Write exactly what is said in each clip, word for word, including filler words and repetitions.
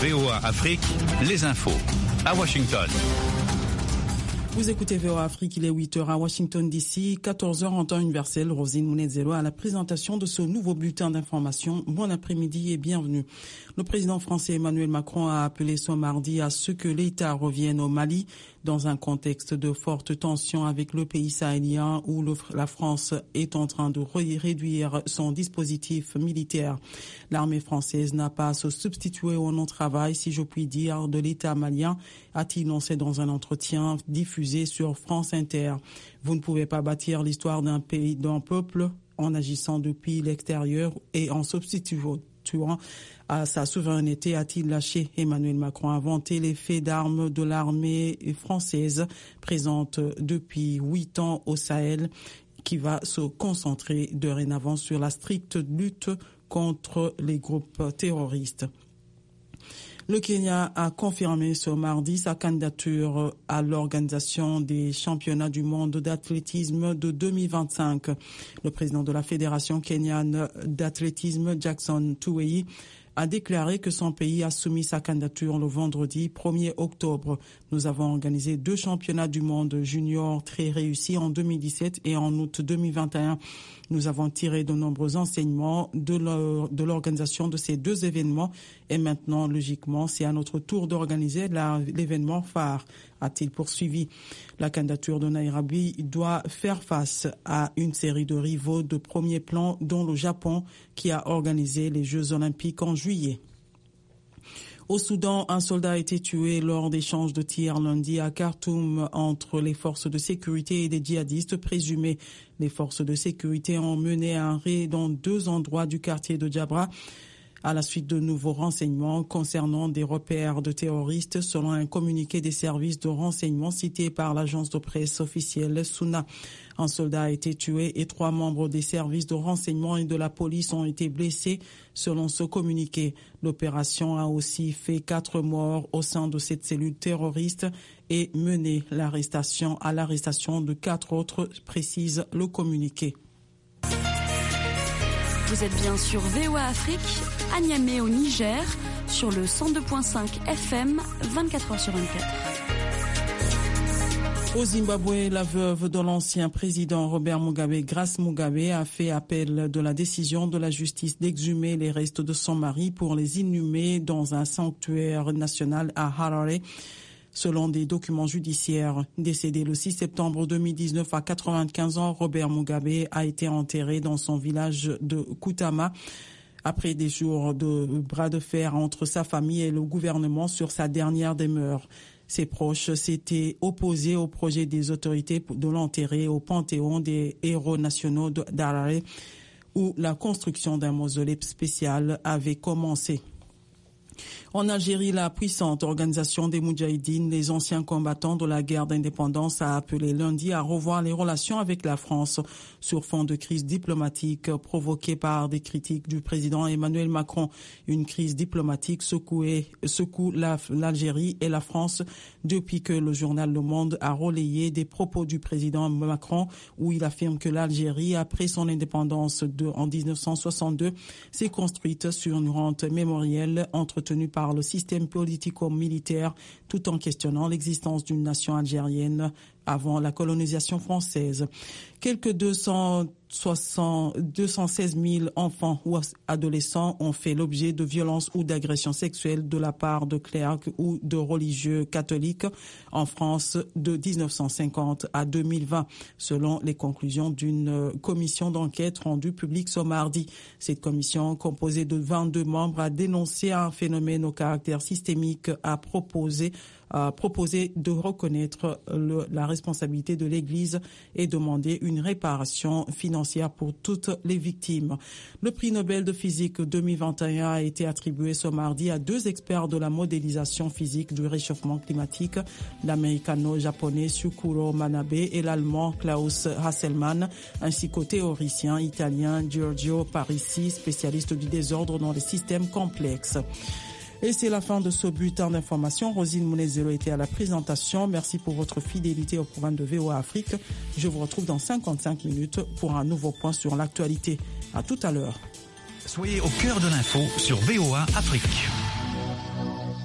V O A Afrique, les infos à Washington. Vous écoutez V O A Afrique, il est huit heures à Washington D C, quatorze heures en temps universel. Rosine Mounezelo à la présentation de ce nouveau bulletin d'information. Bon après-midi et bienvenue. Le président français Emmanuel Macron a appelé ce mardi à ce que l'État revienne au Mali dans un contexte de forte tension avec le pays sahélien où le, la France est en train de réduire son dispositif militaire. L'armée française n'a pas à se substituer au non-travail, si je puis dire, de l'État malien, a-t-il lancé dans un entretien diffusé sur France Inter. Vous ne pouvez pas bâtir l'histoire d'un pays, d'un peuple en agissant depuis l'extérieur et en substituant à sa souveraineté, a-t-il lâché. Emmanuel Macron a vanté les faits d'armes de l'armée française présente depuis huit ans au Sahel, qui va se concentrer dorénavant sur la stricte lutte contre les groupes terroristes. Le Kenya a confirmé ce mardi sa candidature à l'organisation des championnats du monde d'athlétisme de deux mille vingt-cinq. Le président de la Fédération kenyane d'athlétisme, Jackson Tuwei, a déclaré que son pays a soumis sa candidature le vendredi premier octobre. Nous avons organisé deux championnats du monde junior très réussis en deux mille dix-sept et en août deux mille vingt et un. Nous avons tiré de nombreux enseignements de l'organisation de ces deux événements et maintenant, logiquement, c'est à notre tour d'organiser l'événement phare, a-t-il poursuivi. La candidature de Nairobi doit faire face à une série de rivaux de premier plan, dont le Japon, qui a organisé les Jeux olympiques en juillet. Au Soudan, un soldat a été tué lors d'échanges de tirs lundi à Khartoum entre les forces de sécurité et des djihadistes présumés. Les forces de sécurité ont mené un raid dans deux endroits du quartier de Djabra à la suite de nouveaux renseignements concernant des repères de terroristes, selon un communiqué des services de renseignement cité par l'agence de presse officielle Suna. Un soldat a été tué et trois membres des services de renseignement et de la police ont été blessés, selon ce communiqué. L'opération a aussi fait quatre morts au sein de cette cellule terroriste et mené l'arrestation à l'arrestation de quatre autres, précise le communiqué. Vous êtes bien sur V O A Afrique, à Niamey au Niger, sur le cent deux virgule cinq F M, vingt-quatre heures sur vingt-quatre. Au Zimbabwe, la veuve de l'ancien président Robert Mugabe, Grace Mugabe, a fait appel de la décision de la justice d'exhumer les restes de son mari pour les inhumer dans un sanctuaire national à Harare. Selon des documents judiciaires, décédé le six septembre deux mille dix-neuf à quatre-vingt-quinze ans, Robert Mugabe a été enterré dans son village de Kutama après des jours de bras de fer entre sa famille et le gouvernement sur sa dernière demeure. Ses proches s'étaient opposés au projet des autorités de l'enterrer au Panthéon des héros nationaux d'Harare, où la construction d'un mausolée spécial avait commencé. En Algérie, la puissante organisation des Moudjahidines, les anciens combattants de la guerre d'indépendance, a appelé lundi à revoir les relations avec la France sur fond de crise diplomatique provoquée par des critiques du président Emmanuel Macron. Une crise diplomatique secouée, secoue la, l'Algérie et la France depuis que le journal Le Monde a relayé des propos du président Macron où il affirme que l'Algérie, après son indépendance de, en dix-neuf cent soixante-deux, s'est construite sur une rente mémorielle entretenue par le système politico-militaire tout en questionnant l'existence d'une nation algérienne avant la colonisation française. Quelques deux cent seize mille enfants ou adolescents ont fait l'objet de violences ou d'agressions sexuelles de la part de clercs ou de religieux catholiques en France de dix-neuf cent cinquante à deux mille vingt, selon les conclusions d'une commission d'enquête rendue publique ce mardi. Cette commission, composée de vingt-deux membres, a dénoncé un phénomène au caractère systémique, a proposé a proposé de reconnaître le, la responsabilité de l'Église et demander une réparation financière pour toutes les victimes. Le prix Nobel de physique deux mille vingt et un a été attribué ce mardi à deux experts de la modélisation physique du réchauffement climatique, l'américano-japonais Shukuro Manabe et l'allemand Klaus Hasselmann, ainsi qu'au théoricien italien Giorgio Parisi, spécialiste du désordre dans les systèmes complexes. Et c'est la fin de ce bulletin d'information. Rosine Mounezelo était à la présentation. Merci pour votre fidélité au programme de V O A Afrique. Je vous retrouve dans cinquante-cinq minutes pour un nouveau point sur l'actualité. À tout à l'heure. Soyez au cœur de l'info sur V O A Afrique.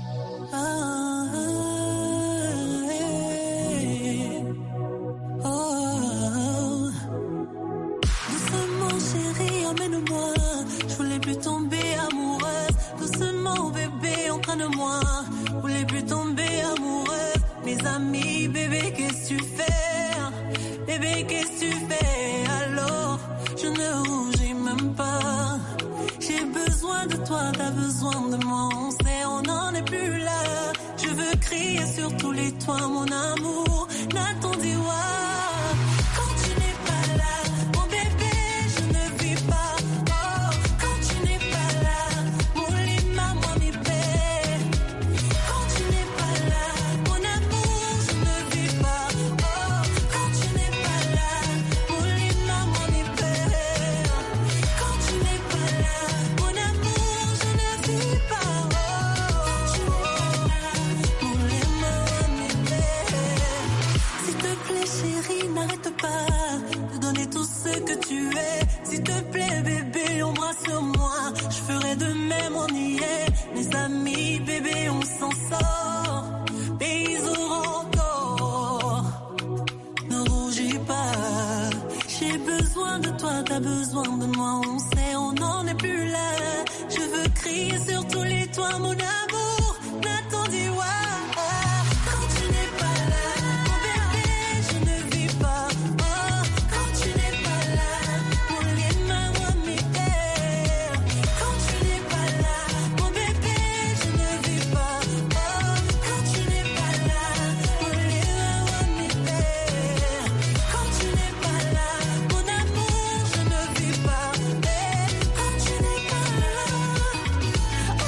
de moi. Je voulais plus tomber amoureuse. Doucement, bébé, entraîne-moi. Je voulais plus tomber amoureuse. Mes amis, bébé, qu'est-ce que tu fais? Bébé, qu'est-ce que tu fais? Alors, je ne rougis même pas. J'ai besoin de toi, t'as besoin de moi. On sait, on n'en est plus là. Je veux crier sur tous les toits, mon amour. Nathan Diwa. Quand tu n'es pas là, mon bébé, je ne vis pas. Oh, quand tu n'es pas là, mon lima, moi, mi père. Quand tu n'es pas là, mon amour, je ne vis pas. Oh, quand tu n'es pas là, mon lima, moi, mi père. Quand tu n'es pas là, mon amour, je ne vis pas. Oh, quand tu n'es pas là, mon lima, moi, mi père. S'il te plaît, chérie, n'arrête pas de donner tout ce que tu es. S'il te plaît, bébé, embrasse-moi. Je ferai de même, on y est. Mes amis, bébé, on s'en sort. Mais ils auront encore. Ne rougis pas. J'ai besoin de toi, t'as besoin de moi. On sait, on n'en est plus là. Je veux crier sur tous les toits, mon amour. Nathan Diwa. Quand tu n'es pas là, mon bébé, je ne vis pas. Oh, quand tu n'es pas là, mon lima, moi, mi père. Quand tu n'es pas là, mon bébé, je ne vis pas. Oh, quand tu n'es pas là, mon lima, moi, mi père. Quand tu n'es pas là, mon amour, je ne vis pas. Eh, quand tu n'es pas là, oh,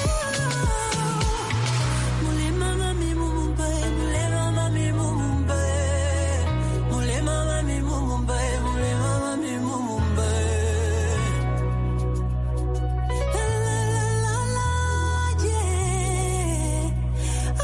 mon lima, mami, mumumbe, mon lima, mami, mumumbe. Mon lima, mami, mumumbe, mon lima, mami, mumumbe. La, la, la, la, yeah. Ah.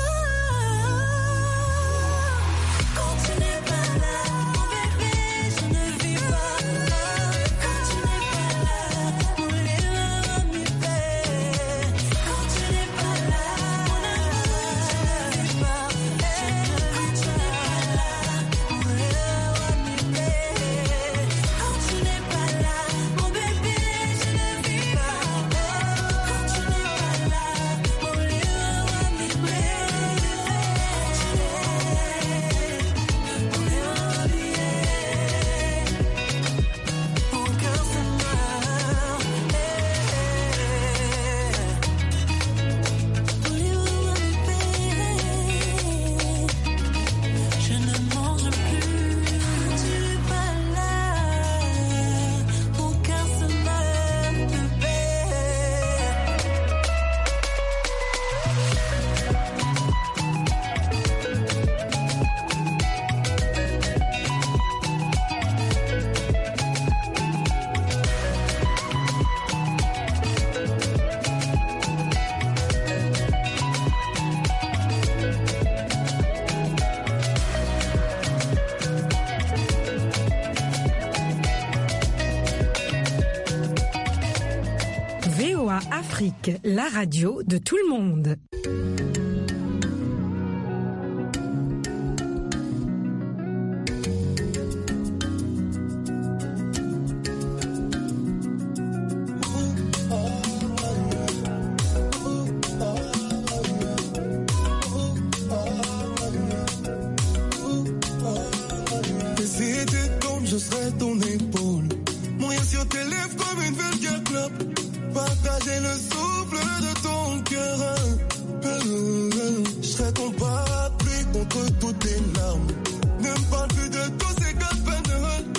Quand tu n'es pas là, mon bébé, je ne vis pas. Quand tu n'es pas là, mon lima, mami, père. Quand tu n'es pas là, mon amour, je ne vis pas. Quand tu n'es pas là, mon lima, mami, père. Quand tu n'es pas là, mon bébé, je ne vis pas. Quand tu n'es pas là, mon lima, mami, père. Mon cœur se meurt. Je ne mange plus. Tu n'es pas là. Mon cœur se meurt, bébé. V O A Afrique, la radio de tout le monde. Et si tu tombes, je serai ton épaule. Mourir sur tes lèvres comme une vulgaire clope. Partager le souffle de ton cœur. Je serai ton parapluie contre toutes tes larmes. Ne me parle plus de tous ces gars peine.